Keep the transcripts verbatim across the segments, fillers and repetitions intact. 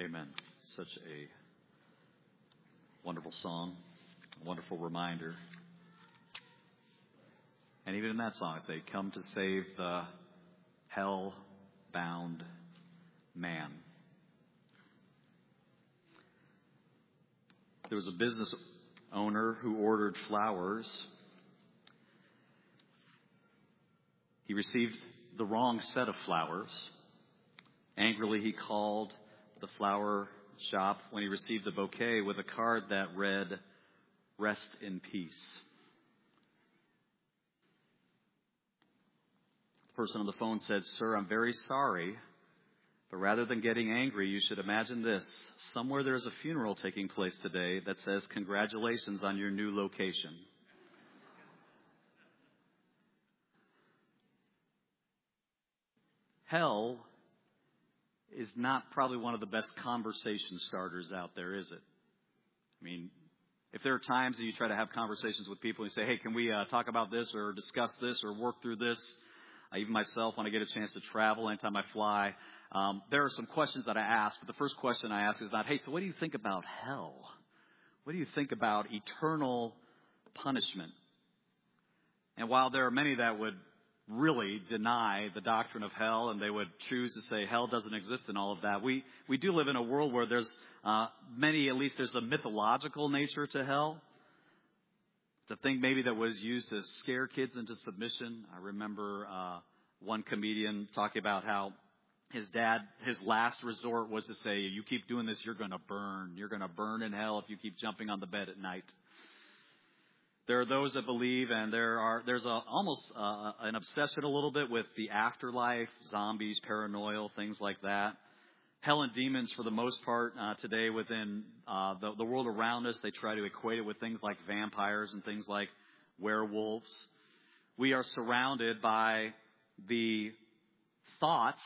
Amen. Such a wonderful song, a wonderful reminder. And even in that song, I say, come to save the hell-bound man. There was a business owner who ordered flowers. He received the wrong set of flowers. Angrily, he called the flower shop when he received the bouquet with a card that read, "Rest in peace." The person on the phone said, "Sir, I'm very sorry, but rather than getting angry, you should imagine this. Somewhere there's a funeral taking place today that says, 'Congratulations on your new location.'" Hell is not probably one of the best conversation starters out there, is it? I mean, if there are times that you try to have conversations with people and you say, "Hey, can we uh, talk about this or discuss this or work through this?" Uh, even myself, when I get a chance to travel, anytime I fly, um, there are some questions that I ask. But the first question I ask is not, "Hey, so what do you think about hell? What do you think about eternal punishment?" And while there are many that would really deny the doctrine of hell and they would choose to say hell doesn't exist and all of that, we, we do live in a world where there's uh, many, at least there's a mythological nature to hell. It's a thing maybe that was used to scare kids into submission. I remember uh, one comedian talking about how his dad, his last resort was to say, "You keep doing this, you're going to burn. You're going to burn in hell if you keep jumping on the bed at night." There are those that believe, and there are there's a, almost uh, an obsession a little bit with the afterlife, zombies, paranoia, things like that. Hell and demons, for the most part, uh, today within uh, the, the world around us, they try to equate it with things like vampires and things like werewolves. We are surrounded by the thoughts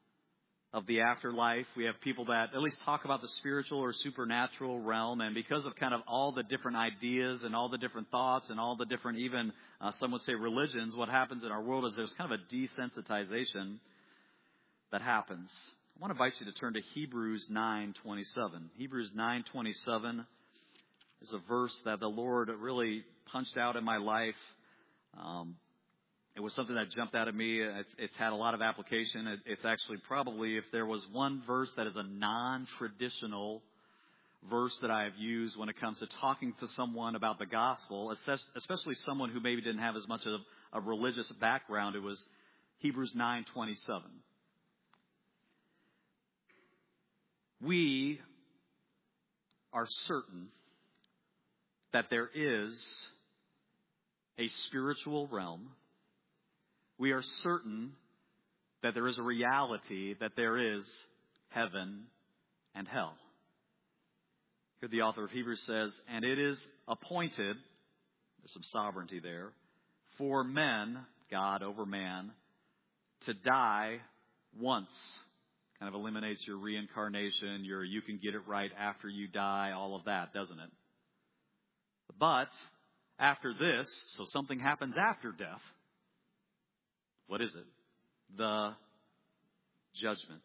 of the afterlife. We have people that at least talk about the spiritual or supernatural realm, and because of kind of all the different ideas and all the different thoughts and all the different, even uh, some would say religions, what happens in our world is there's kind of a desensitization that happens. I want to invite you to turn to Hebrews nine twenty-seven. Hebrews nine twenty-seven is a verse that the Lord really punched out in my life. Um, It was something that jumped out at me. It's, it's had a lot of application. It, it's actually probably, if there was one verse that is a non-traditional verse that I have used when it comes to talking to someone about the gospel, especially someone who maybe didn't have as much of a religious background, it was Hebrews nine twenty-seven. We are certain that there is a spiritual realm. We are certain that there is a reality, that there is heaven and hell. Here the author of Hebrews says, "And it is appointed," there's some sovereignty there, "for men," God over man, "to die once." Kind of eliminates your reincarnation, your you can get it right after you die, all of that, doesn't it? But after this, so something happens after death. What is it? The judgment.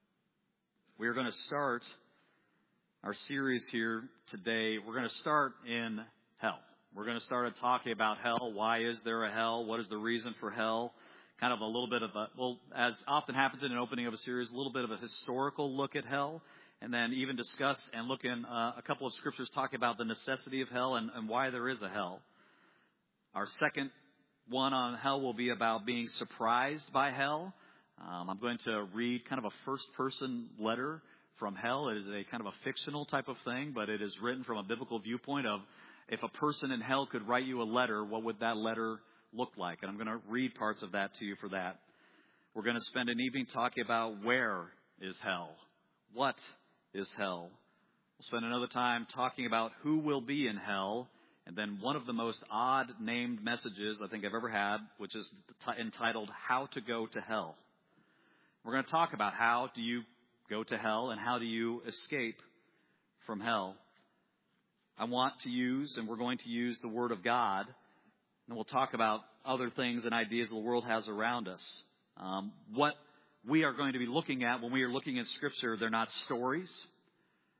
We are going to start our series here today. We're going to start in hell. We're going to start talking about hell. Why is there a hell? What is the reason for hell? Kind of a little bit of a, well, as often happens in an opening of a series, a little bit of a historical look at hell. And then even discuss and look in uh, a couple of scriptures talking about the necessity of hell and, and why there is a hell. Our second one on hell will be about being surprised by hell. Um, I'm going to read kind of a first-person letter from hell. It is a kind of a fictional type of thing, but it is written from a biblical viewpoint of if a person in hell could write you a letter, what would that letter look like? And I'm going to read parts of that to you for that. We're going to spend an evening talking about where is hell? What is hell? We'll spend another time talking about who will be in hell. And then one of the most odd named messages I think I've ever had, which is t- entitled, How to Go to Hell. We're going to talk about how do you go to hell and how do you escape from hell. I want to use, and we're going to use the Word of God, and we'll talk about other things and ideas the world has around us. Um, what we are going to be looking at when we are looking at Scripture, they're not stories.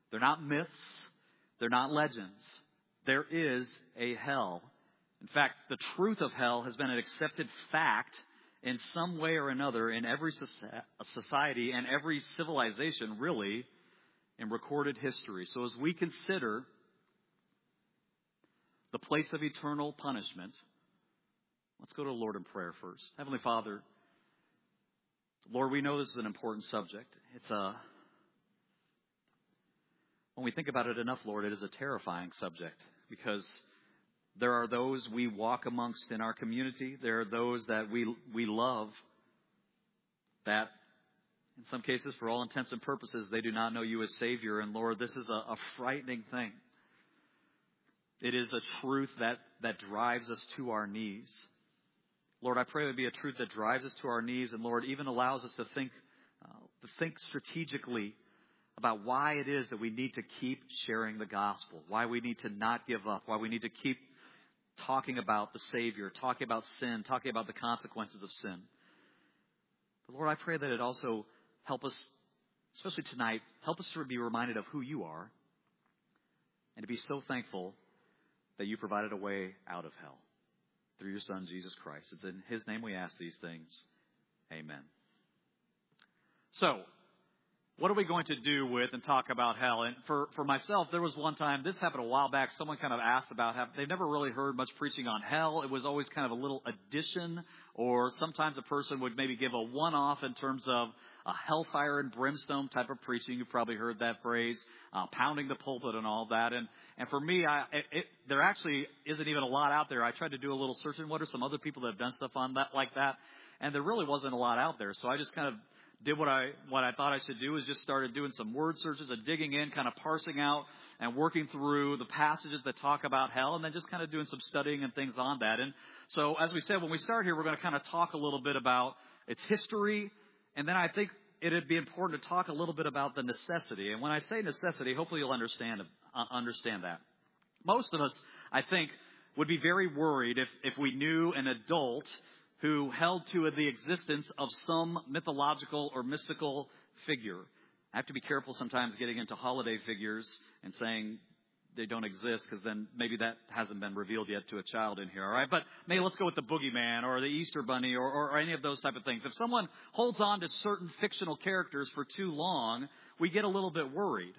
They're not myths. They're not legends. There is a hell. In fact, the truth of hell has been an accepted fact in some way or another in every society and every civilization, really, in recorded history. So as we consider the place of eternal punishment, let's go to the Lord in prayer first. Heavenly Father, Lord, we know this is an important subject. It's a, when we think about it enough, Lord, it is a terrifying subject because there are those we walk amongst in our community. There are those that we we love that, in some cases, for all intents and purposes, they do not know you as Savior. And Lord, this is a, a frightening thing. It is a truth that, that drives us to our knees. Lord, I pray it would be a truth that drives us to our knees, and Lord, even allows us to think, uh, to think strategically about why it is that we need to keep sharing the gospel, why we need to not give up, why we need to keep talking about the Savior, talking about sin, talking about the consequences of sin. But Lord, I pray that it also help us, especially tonight, help us to be reminded of who you are and to be so thankful that you provided a way out of hell through your Son, Jesus Christ. It's in his name we ask these things. Amen. So, what are we going to do with and talk about hell? And for, for myself, there was one time, this happened a while back, someone kind of asked about how they've never really heard much preaching on hell. It was always kind of a little addition, or sometimes a person would maybe give a one-off in terms of a hellfire and brimstone type of preaching. You've probably heard that phrase, uh, pounding the pulpit and all that. And, and for me, I, it, it, there actually isn't even a lot out there. I tried to do a little searching. What are some other people that have done stuff on that like that? And there really wasn't a lot out there. So I just kind of did what I what I thought I should do, is just started doing some word searches and digging in, kind of parsing out and working through the passages that talk about hell, and then just kind of doing some studying and things on that. And so, as we said, when we start here, we're going to kind of talk a little bit about its history, and then I think it'd be important to talk a little bit about the necessity. And when I say necessity, hopefully you'll understand uh, understand that. Most of us, I think, would be very worried if, if we knew an adult who held to the existence of some mythological or mystical figure. I have to be careful sometimes getting into holiday figures and saying they don't exist, because then maybe that hasn't been revealed yet to a child in here, all right? But maybe let's go with the boogeyman or the Easter bunny or, or, or any of those type of things. If someone holds on to certain fictional characters for too long, we get a little bit worried.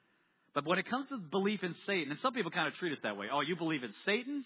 But when it comes to belief in Satan, and some people kind of treat us that way. Oh, you believe in Satan?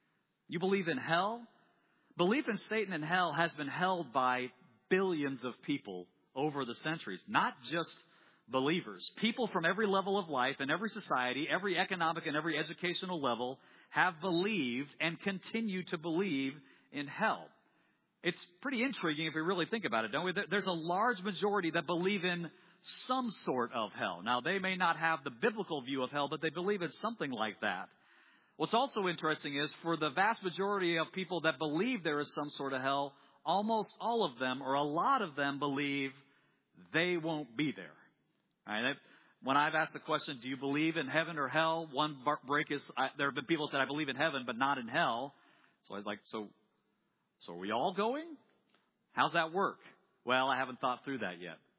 You believe in hell? Belief in Satan and hell has been held by billions of people over the centuries, not just believers. People from every level of life and every society, every economic and every educational level have believed and continue to believe in hell. It's pretty intriguing if we really think about it, don't we? There's a large majority that believe in some sort of hell. Now, they may not have the biblical view of hell, but they believe in something like that. What's also interesting is for the vast majority of people that believe there is some sort of hell, almost all of them or a lot of them believe they won't be there. All right? When I've asked the question, do you believe in heaven or hell? One break is, I, there have been people who said, I believe in heaven, but not in hell. So I was like, so, so are we all going? How's that work? Well, I haven't thought through that yet.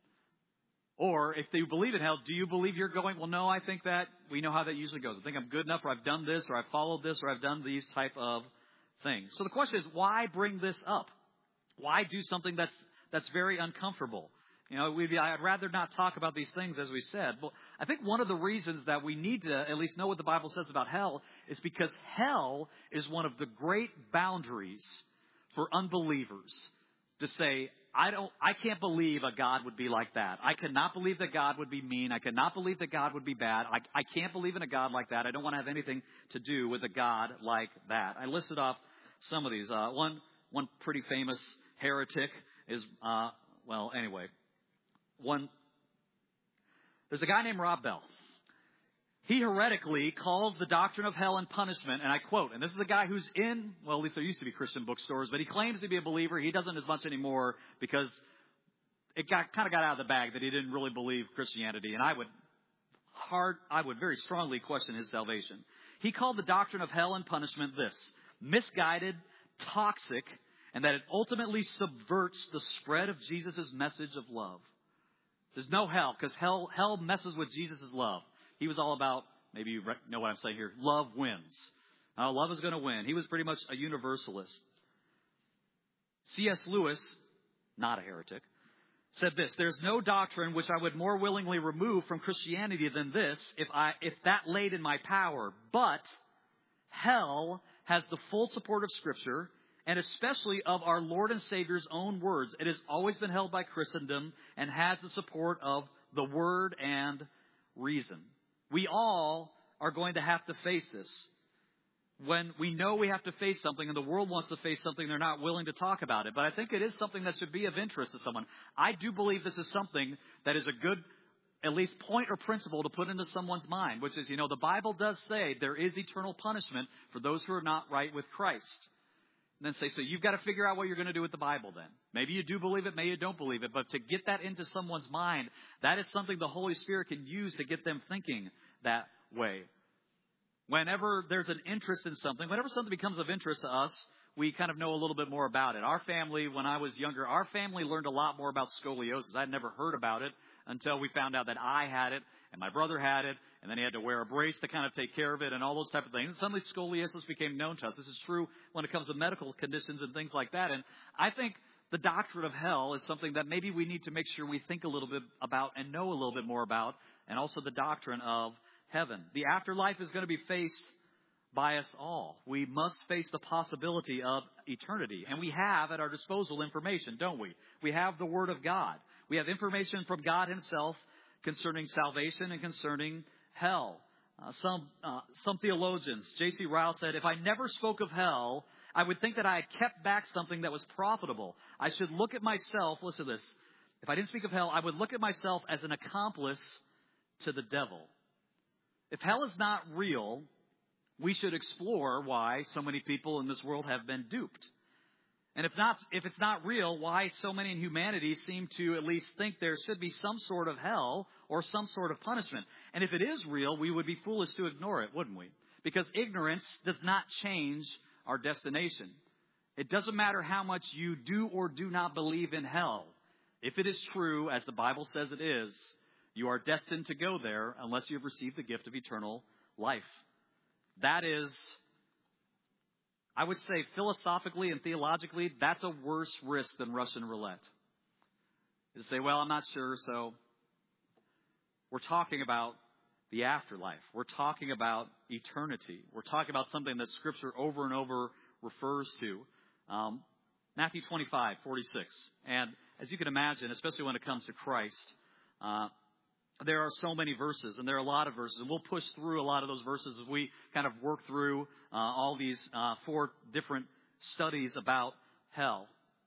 Or if you believe in hell, do you believe you're going? Well, no, I think that we know how that usually goes. I think I'm good enough, or I've done this, or I've followed this, or I've done these type of things. So the question is, why bring this up? Why do something that's that's very uncomfortable? You know, we'd be, I'd rather not talk about these things, as we said. But I think one of the reasons that we need to at least know what the Bible says about hell is because hell is one of the great boundaries for unbelievers to say, I don't, I can't believe a God would be like that. I cannot believe that God would be mean. I cannot believe that God would be bad. I, I can't believe in a God like that. I don't want to have anything to do with a God like that. I listed off some of these. Uh, one, one pretty famous heretic is, uh, well, anyway, one, there's a guy named Rob Bell. He heretically calls the doctrine of hell and punishment, and I quote, and this is a guy who's in, well, at least there used to be Christian bookstores, but he claims to be a believer. He doesn't as much anymore because it got kind of got out of the bag that he didn't really believe Christianity, and I would hard, I would very strongly question his salvation. He called the doctrine of hell and punishment this: misguided, toxic, and that it ultimately subverts the spread of Jesus' message of love. There's no hell, because hell, hell messes with Jesus' love. he was all about, maybe you know what I'm saying here, love wins. Uh, love is going to win. He was pretty much a universalist. C S Lewis, not a heretic, said this: there's no doctrine which I would more willingly remove from Christianity than this, if I if that laid in my power. But hell has the full support of Scripture, and especially of our Lord and Savior's own words. It has always been held by Christendom and has the support of the Word and reason. We all are going to have to face this. When we know we have to face something and the world wants to face something, they're not willing to talk about it. But I think it is something that should be of interest to someone. I do believe this is something that is a good, at least point or principle to put into someone's mind, which is, you know, the Bible does say there is eternal punishment for those who are not right with Christ. And then say, so you've got to figure out what you're going to do with the Bible then. Maybe you do believe it, maybe you don't believe it. But to get that into someone's mind, that is something the Holy Spirit can use to get them thinking that way. Whenever there's an interest in something, whenever something becomes of interest to us, we kind of know a little bit more about it. Our family, when I was younger, our family learned a lot more about scoliosis. I'd never heard about it until we found out that I had it and my brother had it, and then he had to wear a brace to kind of take care of it and all those type of things. And suddenly scoliosis became known to us. This is true when it comes to medical conditions and things like that. And I think the doctrine of hell is something that maybe we need to make sure we think a little bit about and know a little bit more about, and also the doctrine of heaven. The afterlife is going to be faced by us all. We must face the possibility of eternity. And we have at our disposal information, don't we? We have the Word of God. We have information from God Himself concerning salvation and concerning hell. Uh, some uh, some theologians, J C Ryle said, if I never spoke of hell, I would think that I had kept back something that was profitable. I should look at myself, listen to this, if I didn't speak of hell, I would look at myself as an accomplice to the devil. If hell is not real, we should explore why so many people in this world have been duped. And if not, if it's not real, why so many in humanity seem to at least think there should be some sort of hell or some sort of punishment. And if it is real, we would be foolish to ignore it, wouldn't we? Because ignorance does not change our destination. It doesn't matter how much you do or do not believe in hell. If it is true, as the Bible says it is, you are destined to go there unless you have received the gift of eternal life. That is, I would say philosophically and theologically, that's a worse risk than Russian roulette. You say, well, I'm not sure, so we're talking about the afterlife. We're talking about eternity. We're talking about something that Scripture over and over refers to. Um, Matthew twenty-five, forty-six. And as you can imagine, especially when it comes to Christ, uh, there are so many verses, and there are a lot of verses, and we'll push through a lot of those verses as we kind of work through uh, all these uh, four different studies about hell.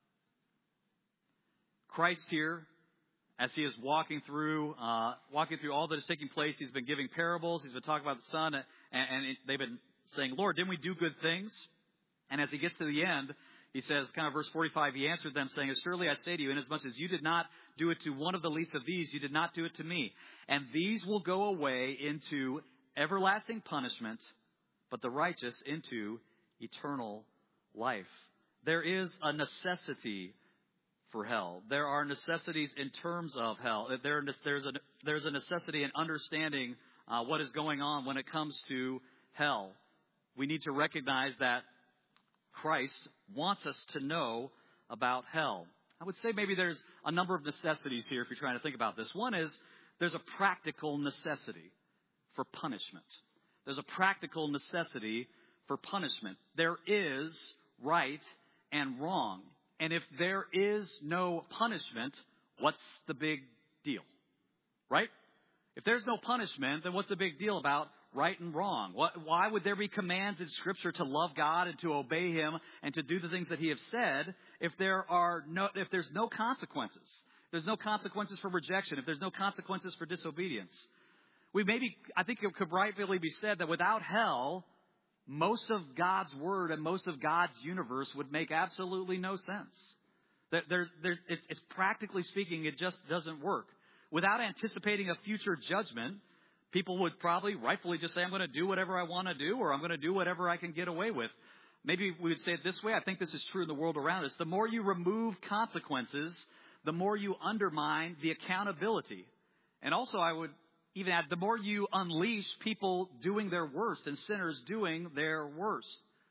Christ here, as He is walking through, uh, walking through all that is taking place, He's been giving parables. He's been talking about the Son, and, and they've been saying, "Lord, didn't we do good things?" And as He gets to the end, He says, kind of verse forty-five, He answered them, saying, "Surely I say to you, inasmuch as you did not do it to one of the least of these, you did not do it to me. And these will go away into everlasting punishment, but the righteous into eternal life." There is a necessity for hell. There are necessities in terms of hell. There, there's, a, there's a necessity in understanding uh, what is going on when it comes to hell. We need to recognize that Christ wants us to know about hell. I would say maybe there's a number of necessities here if you're trying to think about this. One is there's a practical necessity for punishment. There's a practical necessity for punishment. There is right and wrong. And if there is no punishment, what's the big deal? Right? If there's no punishment, then what's the big deal about right and wrong? What, why would there be commands in Scripture to love God and to obey Him and to do the things that He has said if there are no, if there's no consequences? There's no consequences for rejection. If there's no consequences for disobedience, we maybe I think it could rightfully be said that without hell, most of God's word and most of God's universe would make absolutely no sense. There's, there's, it's, it's practically speaking, it just doesn't work. Without anticipating a future judgment, people would probably rightfully just say, I'm going to do whatever I want to do, or I'm going to do whatever I can get away with. Maybe we would say it this way. I think this is true in the world around us. The more you remove consequences, the more you undermine the accountability. And also I would even add, the more you unleash people doing their worst and sinners doing their worst.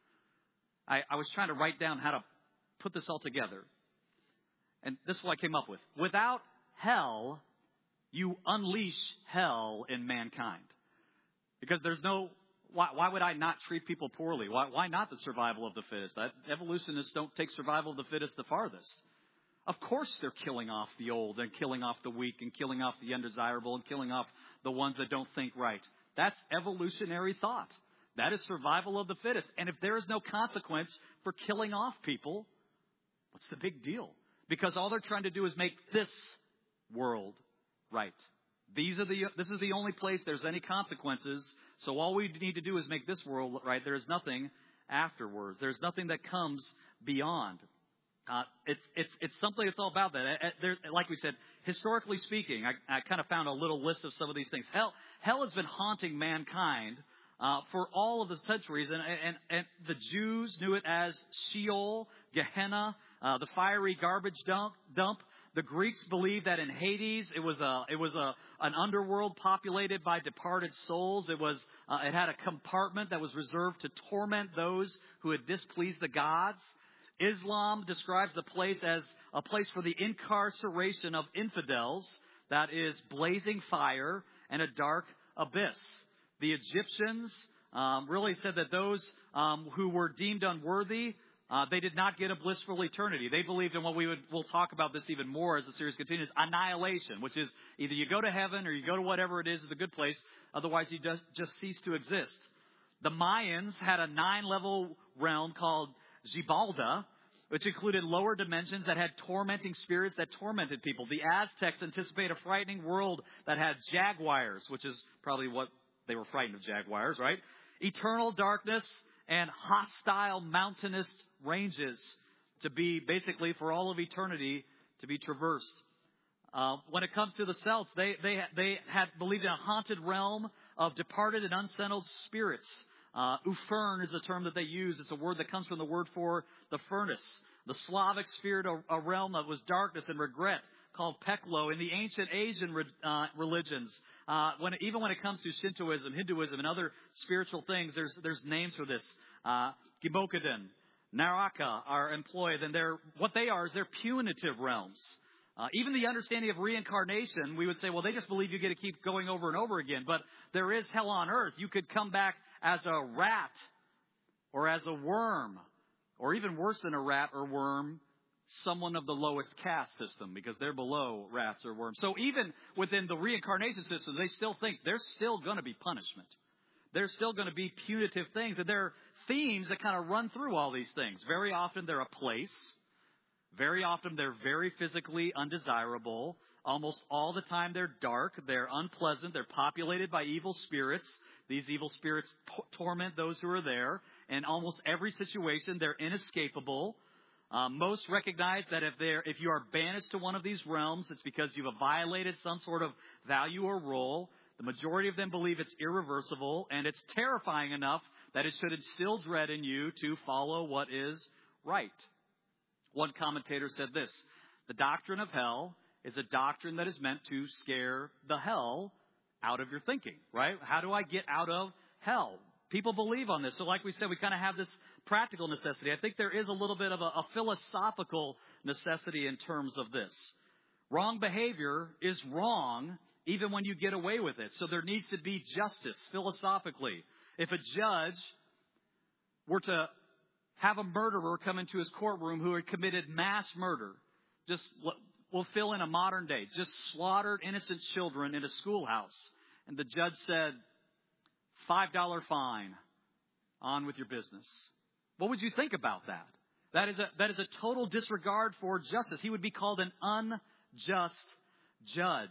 I, I was trying to write down how to put this all together. And this is what I came up with. Without hell, you unleash hell in mankind. Because there's no, why, why would I not treat people poorly? Why, why not the survival of the fittest? That, evolutionists don't take survival of the fittest the farthest. Of course they're killing off the old and killing off the weak and killing off the undesirable and killing off the ones that don't think right. That's evolutionary thought. That is survival of the fittest. And if there is no consequence for killing off people, what's the big deal? Because all they're trying to do is make this world right. These are the. This is the only place there's any consequences. So all we need to do is make this world right. There is nothing afterwards. There's nothing that comes beyond. Uh, it's it's it's something that's all about that. Uh, there, like we said, historically speaking, I, I kind of found a little list of some of these things. Hell, hell has been haunting mankind uh, for all of the centuries, and, and and the Jews knew it as Sheol, Gehenna, uh, the fiery garbage dump. Dump. The Greeks believed that in Hades it was a it was a an underworld populated by departed souls. It was uh, it had a compartment that was reserved to torment those who had displeased the gods. Islam describes the place as a place for the incarceration of infidels, that is blazing fire and a dark abyss. The Egyptians um, really said that those um, who were deemed unworthy, uh, they did not get a blissful eternity. They believed in what we would, we'll talk about this even more as the series continues, annihilation, which is either you go to heaven or you go to whatever it is, the good place, otherwise you just, just cease to exist. The Mayans had a nine-level realm called Xibalda, which included lower dimensions that had tormenting spirits that tormented people. The Aztecs anticipate a frightening world that had jaguars, which is probably what they were frightened of, jaguars, right? Eternal darkness and hostile mountainous ranges to be basically for all of eternity to be traversed. Uh, when it comes to the Celts, they they they had believed in a haunted realm of departed and unsettled spirits. Uh, Ufern is the term that they use. It's a word that comes from the word for the furnace. The Slavic feared a, a realm that was darkness and regret called Peklo. In the ancient Asian re, uh, religions, uh, when even when it comes to Shintoism, Hinduism, and other spiritual things, there's there's names for this. Uh, Gimokuden, Naraka are employed, and they're what they are is they're punitive realms. Uh, even the understanding of reincarnation, we would say, well, they just believe you get to keep going over and over again. But there is hell on earth. You could come back as a rat or as a worm, or even worse than a rat or worm, someone of the lowest caste system, because they're below rats or worms. So even within the reincarnation system, they still think there's still going to be punishment. There's still going to be punitive things. And there are themes that kind of run through all these things. Very often they're a place. Very often they're very physically undesirable. Almost all the time they're dark. They're unpleasant. They're populated by evil spirits. These evil spirits t- torment those who are there. In almost every situation, they're inescapable. Uh, most recognize that if they're if you are banished to one of these realms, it's because you've violated some sort of value or role. The majority of them believe it's irreversible, and it's terrifying enough that it should instill dread in you to follow what is right. One commentator said this: the doctrine of hell is a doctrine that is meant to scare the hell out of your thinking, right? How do I get out of hell? People believe on this. So like we said, we kind of have this practical necessity. I think there is a little bit of a, a philosophical necessity in terms of this. Wrong behavior is wrong even when you get away with it. So there needs to be justice philosophically. If a judge were to have a murderer come into his courtroom who had committed mass murder, just we'll fill in a modern day, just slaughtered innocent children in a schoolhouse, and the judge said, five dollar fine, on with your business. What would you think about that? That is a that is a total disregard for justice. He would be called an unjust judge.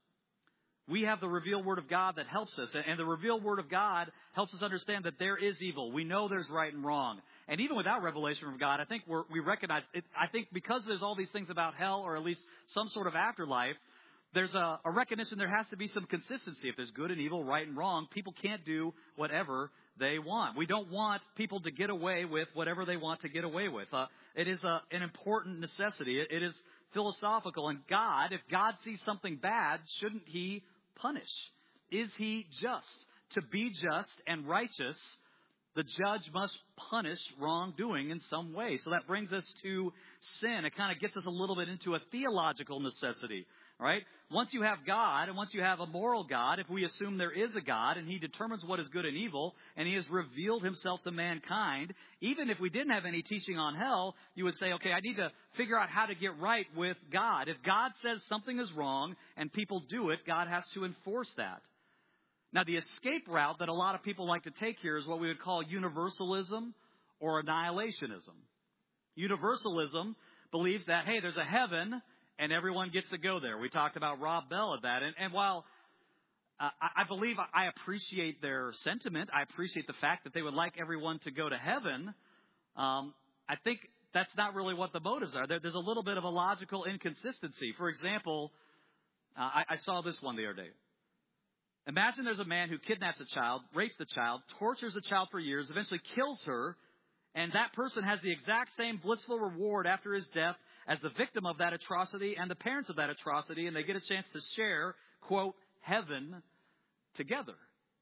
We have the revealed Word of God that helps us. And the revealed Word of God helps us understand that there is evil. We know there's right and wrong. And even without revelation from God, I think we're, we recognize it. I think because there's all these things about hell, or at least some sort of afterlife, there's a, a recognition there has to be some consistency. If there's good and evil, right and wrong, people can't do whatever they want. We don't want people to get away with whatever they want to get away with. Uh, it is a, an important necessity. It, it is philosophical. And God, if God sees something bad, shouldn't He punish? is he just? To be just and righteous, the judge must punish wrongdoing in some way. So that brings us to sin. It kind of gets us a little bit into a theological necessity, right? Once you have God, and once you have a moral God, if we assume there is a God, and he determines what is good and evil, and he has revealed himself to mankind, even if we didn't have any teaching on hell, you would say, okay, I need to figure out how to get right with God. If God says something is wrong, and people do it, God has to enforce that. Now, the escape route that a lot of people like to take here is what we would call universalism or annihilationism. Universalism believes that, hey, there's a heaven and everyone gets to go there. We talked about Rob Bell at that. And, and while uh, I, I believe I appreciate their sentiment, I appreciate the fact that they would like everyone to go to heaven, um, I think that's not really what the motives are. There, there's a little bit of a logical inconsistency. For example, uh, I, I saw this one the other day. Imagine there's a man who kidnaps a child, rapes the child, tortures the child for years, eventually kills her, and that person has the exact same blissful reward after his death as the victim of that atrocity and the parents of that atrocity, and they get a chance to share, quote, heaven together.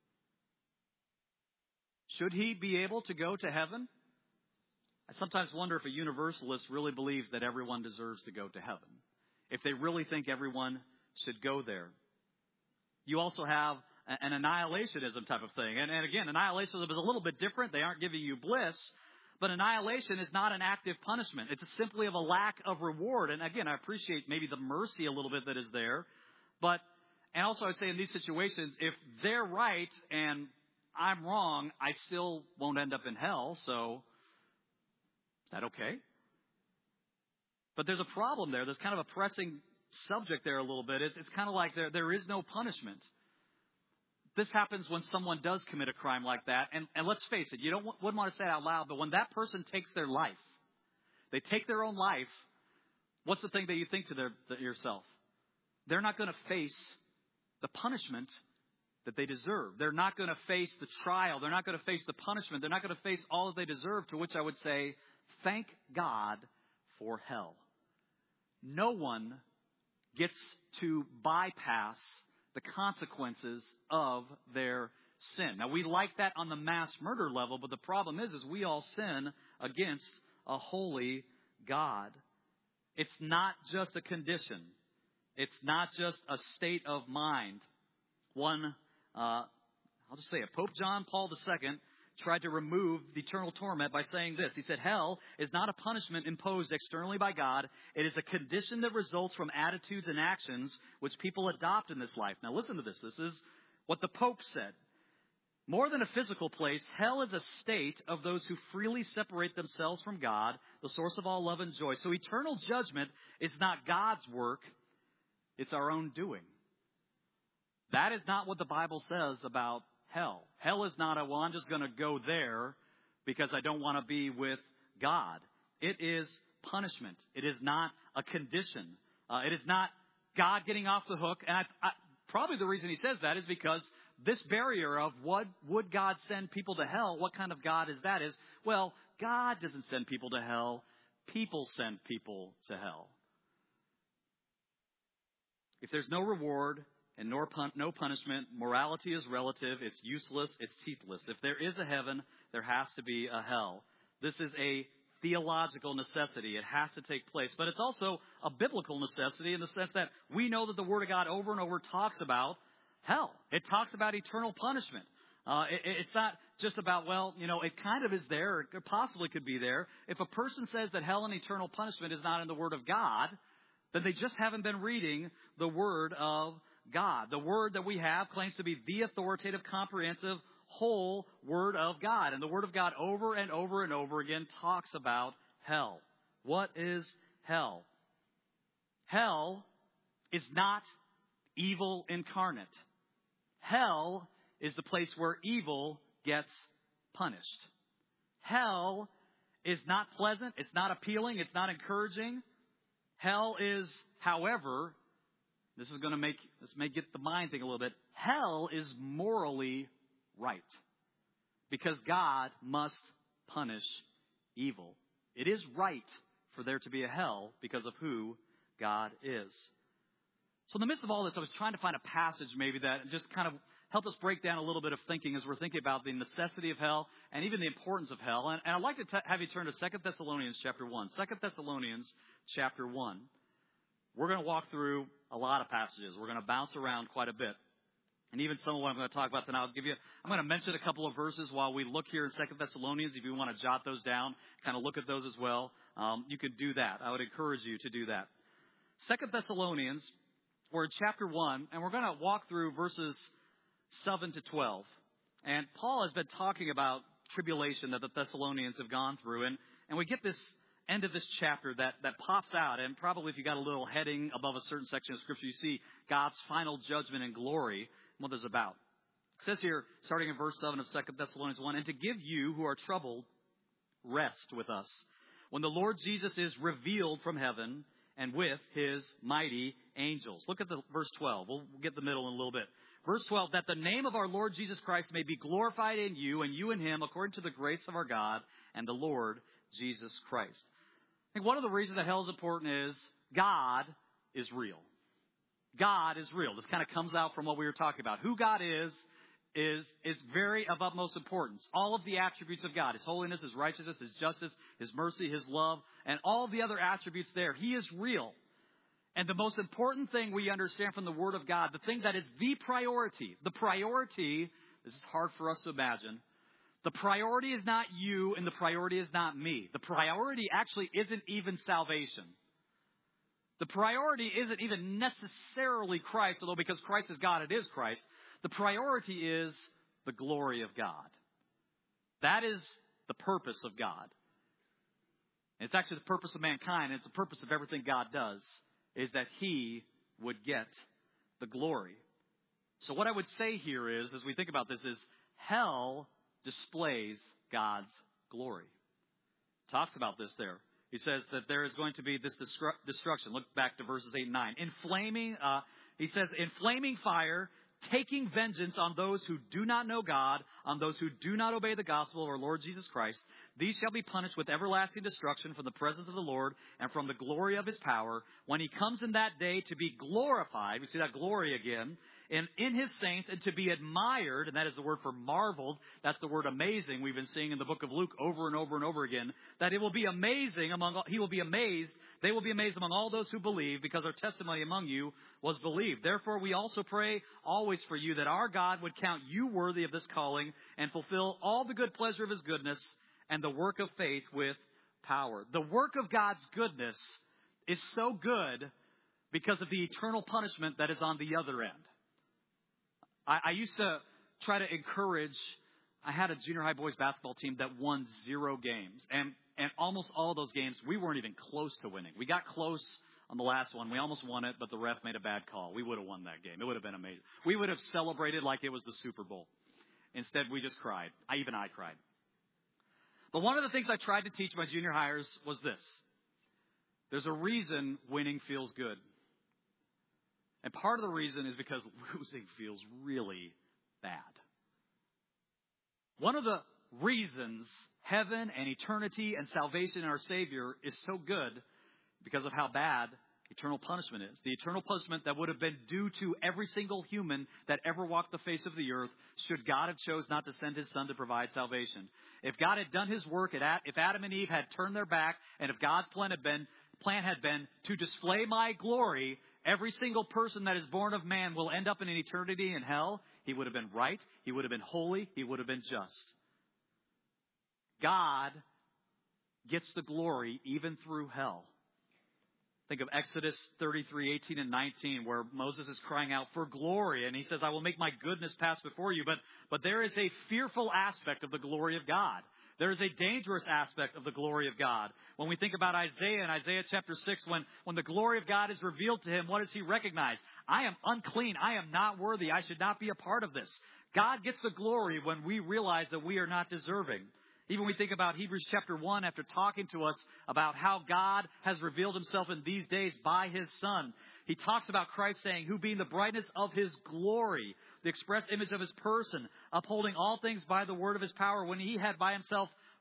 Should he be able to go to heaven? I sometimes wonder if a universalist really believes that everyone deserves to go to heaven, if they really think everyone should go there. You also have an annihilationism type of thing. And, and again, annihilationism is a little bit different. They aren't giving you bliss. But annihilation is not an active punishment. It's simply of a lack of reward. And again, I appreciate maybe the mercy a little bit that is there. But, and also I'd say in these situations, if they're right and I'm wrong, I still won't end up in hell. So, is that okay? But there's a problem there. There's kind of a pressing subject there a little bit. It's, it's kind of like there there is no punishment. This happens when someone does commit a crime like that. And, and let's face it, you don't wouldn't want to say it out loud, but when that person takes their life, they take their own life, what's the thing that you think to their, the, yourself? They're not going to face the punishment that they deserve. They're not going to face the trial. They're not going to face the punishment. They're not going to face all that they deserve, to which I would say, thank God for hell. No one gets to bypass the consequences of their sin. Now, we like that on the mass murder level, but the problem is, is we all sin against a holy God. It's not just a condition. It's not just a state of mind. One, uh, I'll just say it, Pope John Paul the Second tried to remove the eternal torment by saying this. He said, hell is not a punishment imposed externally by God. It is a condition that results from attitudes and actions which people adopt in this life. Now listen to this. This is what the Pope said. More than a physical place, hell is a state of those who freely separate themselves from God, the source of all love and joy. So eternal judgment is not God's work. It's our own doing. That is not what the Bible says about hell. Hell is not a, well, I'm just going to go there because I don't want to be with God. It is punishment. It is not a condition. Uh, it is not God getting off the hook. And I, I, probably the reason he says that is because this barrier of what would God send people to hell, what kind of God is that, is, well, God doesn't send people to hell. People send people to hell. If there's no reward and nor pun- no punishment, morality is relative, it's useless, it's teethless. If there is a heaven, there has to be a hell. This is a theological necessity. It has to take place. But it's also a biblical necessity in the sense that we know that the Word of God over and over talks about hell. It talks about eternal punishment. Uh, it, it's not just about, well, you know, it kind of is there, or it possibly could be there. If a person says that hell and eternal punishment is not in the Word of God, then they just haven't been reading the Word of God. The Word that we have claims to be the authoritative, comprehensive, whole Word of God. And the Word of God over and over and over again talks about hell. What is hell? Hell is not evil incarnate. Hell is the place where evil gets punished. Hell is not pleasant. It's not appealing. It's not encouraging. Hell is, however, this is going to make, this may get the mind thing a little bit. Hell is morally right. Because God must punish evil. It is right for there to be a hell because of who God is. So in the midst of all this, I was trying to find a passage maybe that just kind of helped us break down a little bit of thinking as we're thinking about the necessity of hell and even the importance of hell. And, and I'd like to t- have you turn to Second Thessalonians chapter one. Second Thessalonians chapter one. We're going to walk through a lot of passages. We're going to bounce around quite a bit. And even some of what I'm going to talk about tonight, I'll give you, I'm going to mention a couple of verses while we look here in Second Thessalonians. If you want to jot those down, kind of look at those as well, um, you can do that. I would encourage you to do that. Second Thessalonians, we're in chapter one, and we're going to walk through verses seven to twelve. And Paul has been talking about tribulation that the Thessalonians have gone through. And, and we get this end of this chapter that, that pops out. And probably if you got a little heading above a certain section of Scripture, you see God's final judgment and glory, and what there's about. It says here, starting in verse seven of Second Thessalonians one, and to give you who are troubled rest with us when the Lord Jesus is revealed from heaven and with his mighty angels. Look at the verse twelve. We'll get the middle in a little bit. Verse twelve, that the name of our Lord Jesus Christ may be glorified in you and you in him according to the grace of our God and the Lord Jesus Christ. I think one of the reasons that hell is important is God is real. God is real. This kind of comes out from what we were talking about. Who God is, is, is very of utmost importance. All of the attributes of God, his holiness, his righteousness, his justice, his mercy, his love, and all the other attributes there. He is real. And the most important thing we understand from the Word of God, the thing that is the priority, the priority, this is hard for us to imagine, the priority is not you and the priority is not me. The priority actually isn't even salvation. The priority isn't even necessarily Christ, although because Christ is God, it is Christ. The priority is the glory of God. That is the purpose of God. It's actually the purpose of mankind. It's the purpose of everything God does, is that he would get the glory. So what I would say here is, as we think about this, is hell displays God's glory. It talks about this there. He says that there is going to be this destru- destruction. Look back to verses eight and nine. In flaming, uh, he says, in flaming fire, taking vengeance on those who do not know God, on those who do not obey the gospel of our Lord Jesus Christ. These shall be punished with everlasting destruction from the presence of the Lord and from the glory of his power, when he comes in that day to be glorified. We see that glory again. And in his saints, and to be admired, and that is the word for marveled. That's the word amazing we've been seeing in the book of Luke over and over and over again. That it will be amazing among all, he will be amazed, they will be amazed among all those who believe, because our testimony among you was believed. Therefore we also pray always for you, that our God would count you worthy of this calling, and fulfill all the good pleasure of his goodness, and the work of faith with power. The work of God's goodness is so good because of the eternal punishment that is on the other end. I, I used to try to encourage, I had a junior high boys basketball team that won zero games. And, and almost all of those games, we weren't even close to winning. We got close on the last one. We almost won it, but the ref made a bad call. We would have won that game. It would have been amazing. We would have celebrated like it was the Super Bowl. Instead, we just cried. I, even I cried. But one of the things I tried to teach my junior hires was this. There's a reason winning feels good. And part of the reason is because losing feels really bad. One of the reasons heaven and eternity and salvation in our Savior is so good because of how bad eternal punishment is. The eternal punishment that would have been due to every single human that ever walked the face of the earth should God have chose not to send his son to provide salvation. If God had done his work, if Adam and Eve had turned their back, and if God's plan had been, plan had been to display my glory, every single person that is born of man will end up in an eternity in hell. He would have been right. He would have been holy. He would have been just. God gets the glory even through hell. Think of Exodus thirty-three, eighteen and nineteen, where Moses is crying out for glory. And he says, I will make my goodness pass before you. But, but there is a fearful aspect of the glory of God. There is a dangerous aspect of the glory of God. When we think about Isaiah in Isaiah chapter six, when, when the glory of God is revealed to him, what does he recognize? I am unclean. I am not worthy. I should not be a part of this. God gets the glory when we realize that we are not deserving. Even when we think about Hebrews chapter one, after talking to us about how God has revealed himself in these days by his Son, he talks about Christ saying, who being the brightness of his glory, the express image of his person, upholding all things by the word of his power, when he had by himself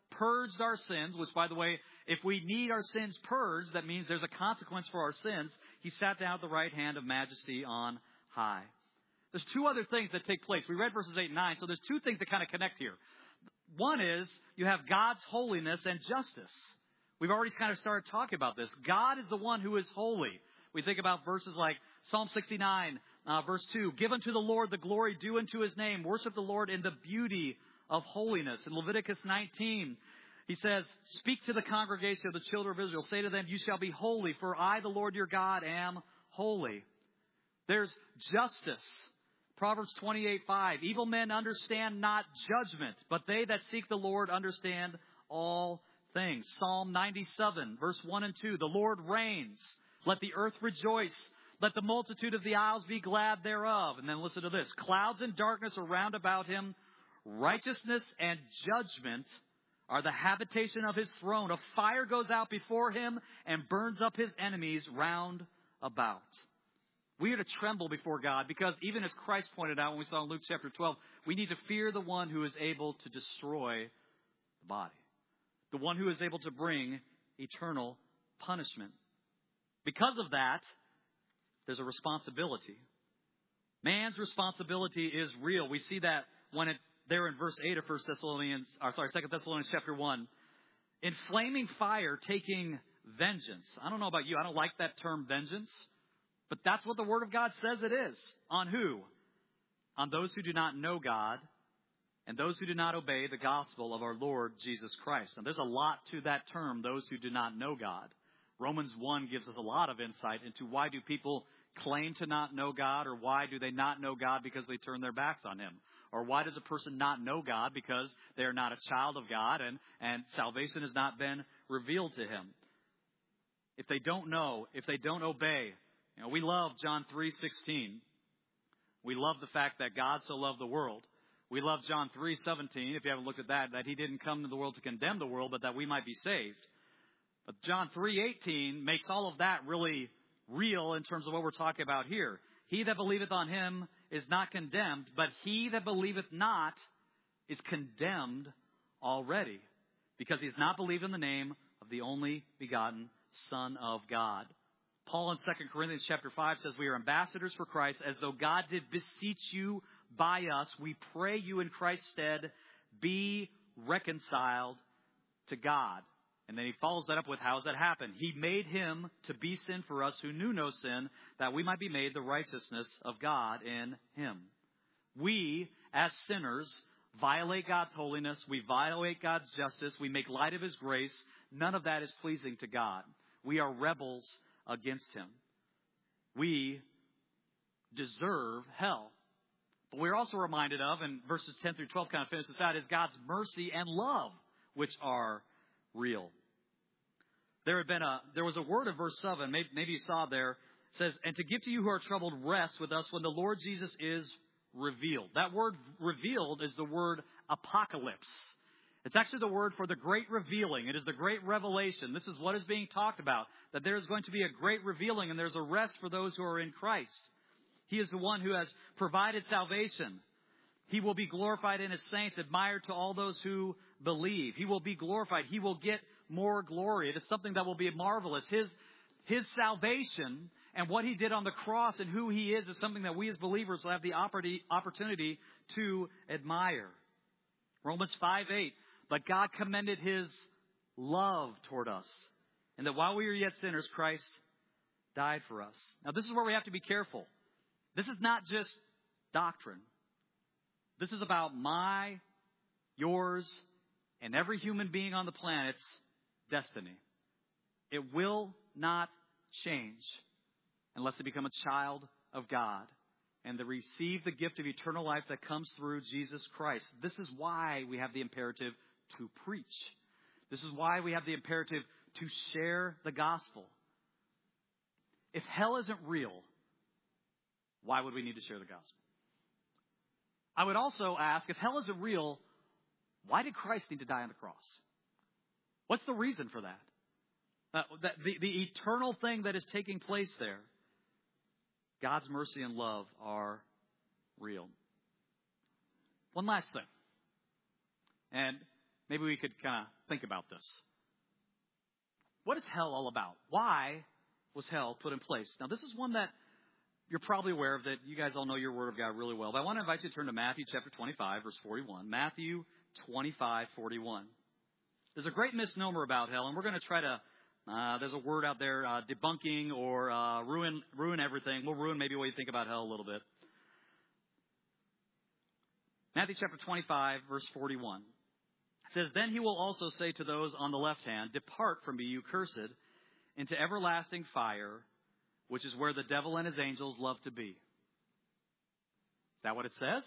purged our sins, which, by the way, if we need our sins purged, that means there's a consequence for our sins. He sat down at the right hand of majesty on high. There's two other things that take place. We read verses eight and nine, so there's two things that kind of connect here. One is you have God's holiness and justice. We've already kind of started talking about this. God is the one who is holy. We think about verses like Psalm sixty-nine, uh, verse two. Give unto the Lord the glory due unto his name. Worship the Lord in the beauty of holiness. In Leviticus nineteen, he says, speak to the congregation of the children of Israel. Say to them, you shall be holy, for I, the Lord your God, am holy. There's justice. Proverbs twenty-eight five. Evil men understand not judgment, but they that seek the Lord understand all things. Psalm ninety-seven, verse one and two. The Lord reigns. Let the earth rejoice. Let the multitude of the isles be glad thereof. And then listen to this. Clouds and darkness are round about him. Righteousness and judgment are the habitation of his throne. A fire goes out before him and burns up his enemies round about. We are to tremble before God because even as Christ pointed out when we saw in Luke chapter twelve, we need to fear the one who is able to destroy the body. The one who is able to bring eternal punishment. Because of that, there's a responsibility. Man's responsibility is real. We see that when it there in verse eight of First Thessalonians, or sorry, Second Thessalonians chapter one. In flaming fire taking vengeance. I don't know about you. I don't like that term vengeance. But that's what the Word of God says it is. On who? On those who do not know God and those who do not obey the gospel of our Lord Jesus Christ. And there's a lot to that term, those who do not know God. Romans one gives us a lot of insight into why do people claim to not know God, or why do they not know God because they turn their backs on Him? Or why does a person not know God because they are not a child of God and, and salvation has not been revealed to him? If they don't know, if they don't obey, you know, we love John three sixteen. We love the fact that God so loved the world. We love John three seventeen, if you haven't looked at that, that He didn't come to the world to condemn the world, but that we might be saved. But John three eighteen makes all of that really real in terms of what we're talking about here. He that believeth on Him is not condemned, but he that believeth not is condemned already, because he has not believed in the name of the only begotten Son of God. Paul in Second Corinthians chapter five says, we are ambassadors for Christ, as though God did beseech you by us. We pray you in Christ's stead, be reconciled to God. And then he follows that up with, how does that happen? He made Him to be sin for us who knew no sin, that we might be made the righteousness of God in Him. We, as sinners, violate God's holiness. We violate God's justice. We make light of His grace. None of that is pleasing to God. We are rebels against Him. We deserve hell. But we're also reminded of, and verses ten through twelve kind of finish this out, is God's mercy and love, which are real. There had been a, there was a word in verse seven, maybe, maybe you saw there, it says, and to give to you who are troubled rest with us when the Lord Jesus is revealed. That word revealed is the word apocalypse. It's actually the word for the great revealing. It is the great revelation. This is what is being talked about, that there is going to be a great revealing and there's a rest for those who are in Christ. He is the one who has provided salvation. He will be glorified in His saints, admired to all those who believe. He will be glorified. He will get more glory. It is something that will be marvelous. His, his salvation and what He did on the cross and who He is is something that we as believers will have the opportunity to admire. Romans five eight. But God commended His love toward us, and that while we were yet sinners, Christ died for us. Now, this is where we have to be careful. This is not just doctrine. This is about my, yours, and every human being on the planet's destiny. It will not change unless they become a child of God and they receive the gift of eternal life that comes through Jesus Christ. This is why we have the imperative to preach. This is why we have the imperative to share the gospel. If hell isn't real, why would we need to share the gospel? I would also ask, if hell isn't real, why did Christ need to die on the cross? What's the reason for that? Uh, the, the, the eternal thing that is taking place there. God's mercy and love are real. One last thing. And maybe we could kind of think about this. What is hell all about? Why was hell put in place? Now, this is one that you're probably aware of, that you guys all know your Word of God really well. But I want to invite you to turn to Matthew chapter twenty-five, verse forty-one. Matthew twenty-five, forty-one. There's a great misnomer about hell, and we're going to try to, uh, there's a word out there, uh, debunking or uh, ruin ruin everything. We'll ruin maybe what you think about hell a little bit. Matthew chapter twenty-five, verse forty-one. It says, "Then he will also say to those on the left hand, 'Depart from me, you cursed, into everlasting fire, which is where the devil and his angels love to be.'" Is that what it says?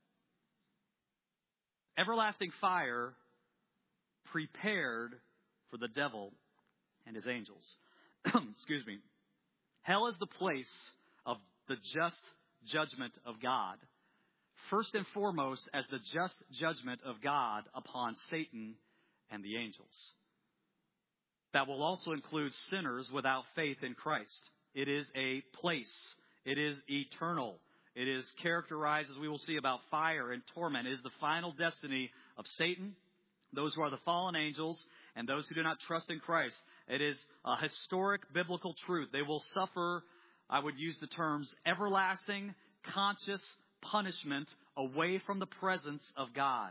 Everlasting fire prepared for the devil and his angels. Excuse me. Hell is the place of the just judgment of God. First and foremost, as the just judgment of God upon Satan and the angels. That will also include sinners without faith in Christ. It is a place. It is eternal. It is characterized, as we will see, about fire and torment. It is the final destiny of Satan, those who are the fallen angels, and those who do not trust in Christ. It is a historic biblical truth. They will suffer, I would use the terms, everlasting, conscious punishment away from the presence of God.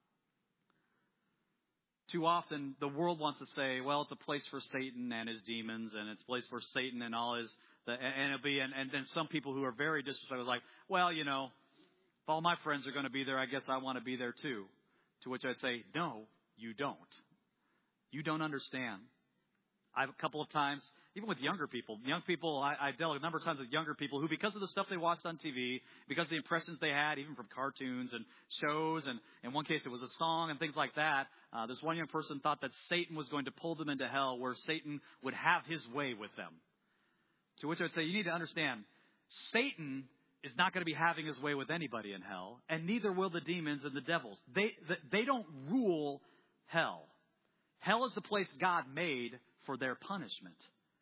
Too often, the world wants to say, well, it's a place for Satan and his demons, and it's a place for Satan and all his, and it'll be, and, and then some people who are very disrespectful are like, well, you know, if all my friends are going to be there, I guess I want to be there too. To which I'd say, no, you don't. You don't understand. I've a couple of times, even with younger people, young people, I, I've dealt with a number of times with younger people who, because of the stuff they watched on T V, because of the impressions they had, even from cartoons and shows, and in one case it was a song and things like that, uh, this one young person thought that Satan was going to pull them into hell, where Satan would have his way with them. To which I would say, you need to understand, Satan is not going to be having his way with anybody in hell, and neither will the demons and the devils. They, they don't rule hell. Hell is the place God made for their punishment.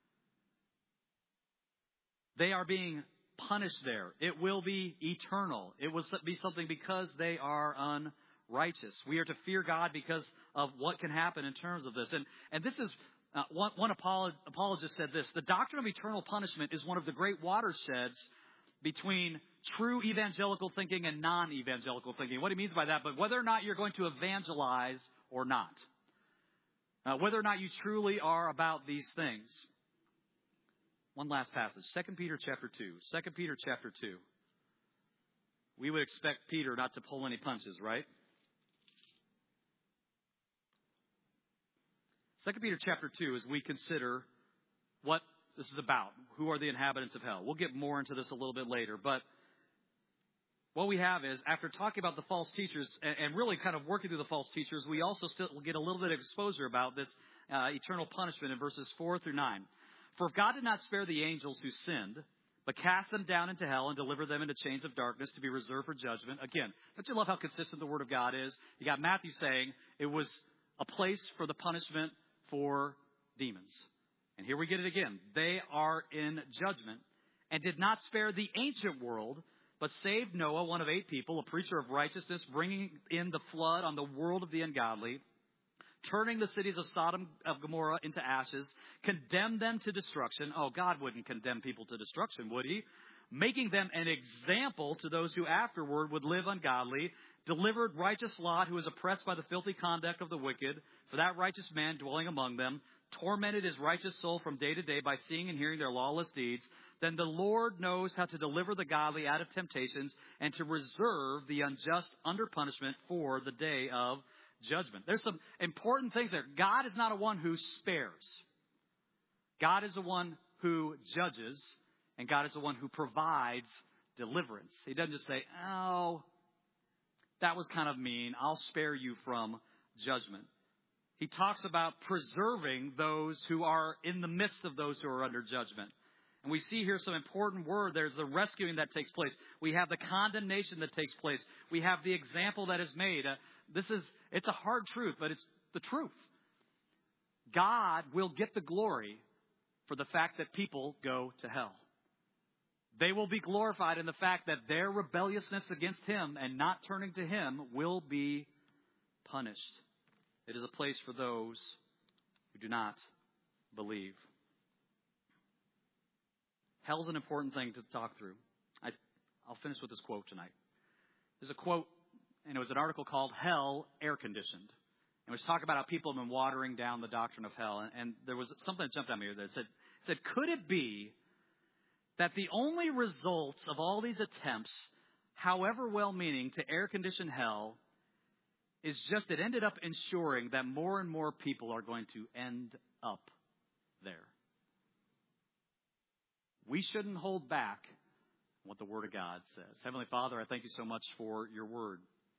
They are being punished there. It will be eternal. It will be something because they are unrighteous. We are to fear God because of what can happen in terms of this. And, and this is, uh, one, one apologist said this: the doctrine of eternal punishment is one of the great watersheds between true evangelical thinking and non-evangelical thinking. What he means by that, but whether or not you're going to evangelize or not. Uh, whether or not you truly are about these things. One last passage. Second Peter chapter two. Second Peter chapter two. We would expect Peter not to pull any punches, right? Second Peter chapter two, as we consider what this is about. Who are the inhabitants of hell? We'll get more into this a little bit later. But what we have is, after talking about the false teachers and really kind of working through the false teachers, we also still get a little bit of exposure about this uh, eternal punishment in verses four through nine. "For if God did not spare the angels who sinned, but cast them down into hell and delivered them into chains of darkness to be reserved for judgment." Again, don't you love how consistent the Word of God is? You got Matthew saying it was a place for the punishment for demons. And here we get it again. They are in judgment, and did not spare the ancient world, but saved Noah, one of eight people, a preacher of righteousness, bringing in the flood on the world of the ungodly, turning the cities of Sodom of Gomorrah into ashes, condemned them to destruction. Oh, God wouldn't condemn people to destruction, would he? Making them an example to those who afterward would live ungodly, delivered righteous Lot, who was oppressed by the filthy conduct of the wicked, for that righteous man dwelling among them, tormented his righteous soul from day to day by seeing and hearing their lawless deeds. Then the Lord knows how to deliver the godly out of temptations and to reserve the unjust under punishment for the day of judgment. There's some important things there. God is not a one who spares. God is the one who judges, and God is the one who provides deliverance. He doesn't just say, oh, that was kind of mean. I'll spare you from judgment. He talks about preserving those who are in the midst of those who are under judgment. And we see here some important word. There's the rescuing that takes place. We have the condemnation that takes place. We have the example that is made. Uh, this is, it's a hard truth, but it's the truth. God will get the glory for the fact that people go to hell. They will be glorified in the fact that their rebelliousness against Him and not turning to Him will be punished. It is a place for those who do not believe. Hell's an important thing to talk through. I, I'll finish with this quote tonight. There's a quote, and it was an article called Hell Air Conditioned. And it was talking about how people have been watering down the doctrine of hell. And, and there was something that jumped at me that said, said, could it be that the only results of all these attempts, however well-meaning, to air-condition hell is just it ended up ensuring that more and more people are going to end up there? We shouldn't hold back what the Word of God says. Heavenly Father, I thank you so much for your Word.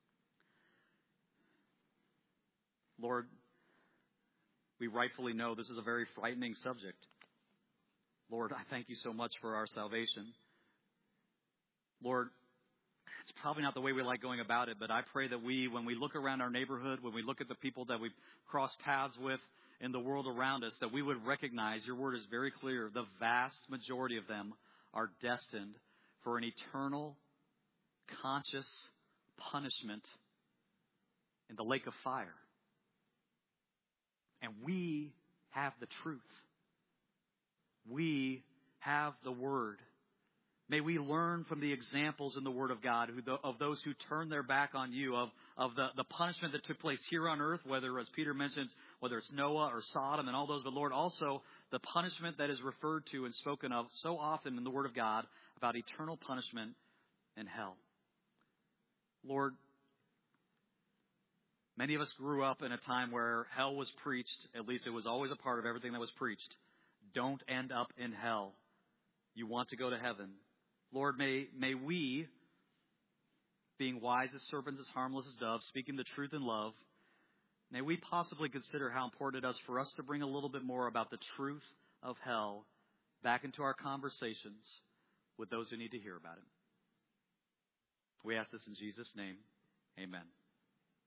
Lord, we rightfully know this is a very frightening subject. Lord, I thank you so much for our salvation. Lord, it's probably not the way we like going about it, but I pray that we, when we look around our neighborhood, when we look at the people that we've crossed paths with in the world around us, that we would recognize, your word is very clear, the vast majority of them are destined for an eternal, conscious punishment in the lake of fire. And we have the truth. We have the Word. May we learn from the examples in the Word of God who, of those who turn their back on you, of, of the, the punishment that took place here on earth, whether, as Peter mentions, whether it's Noah or Sodom and all those, but Lord, also the punishment that is referred to and spoken of so often in the Word of God about eternal punishment in hell. Lord, many of us grew up in a time where hell was preached. At least it was always a part of everything that was preached. Don't end up in hell. You want to go to heaven. Lord, may, may we, being wise as serpents, as harmless as doves, speaking the truth in love, may we possibly consider how important it is for us to bring a little bit more about the truth of hell back into our conversations with those who need to hear about it. We ask this in Jesus' name. Amen.